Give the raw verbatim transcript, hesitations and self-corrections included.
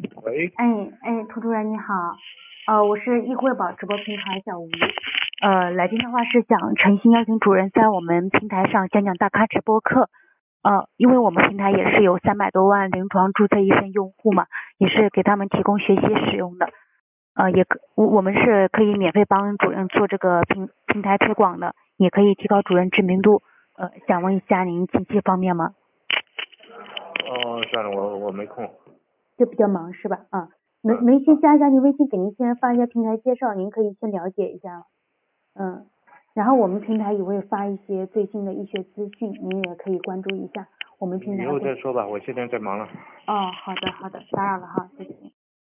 喂， 哎哎，涂主任你好，呃，我是易惠宝直播平台小吴，呃，来电的话是想诚心邀请主任在我们平台上讲讲大咖直播课，呃，因为我们平台也是有三百多万临床注册医生用户嘛，也是给他们提供学习使用的，呃，也可我我们是可以免费帮主任做这个平平台推广的，也可以提高主任知名度，呃，想问一下您近期方面吗？ 哦，算了，我我没空。 就比较忙是吧？啊，能嗯， 能先加一下您微信，给您先发一下平台介绍，您可以先了解一下。嗯，然后我们平台也会发一些最新的医学资讯，您也可以关注一下。我们平以台会。 后再说吧，我现在在忙了。 哦，好的好的，打扰了哈，谢谢。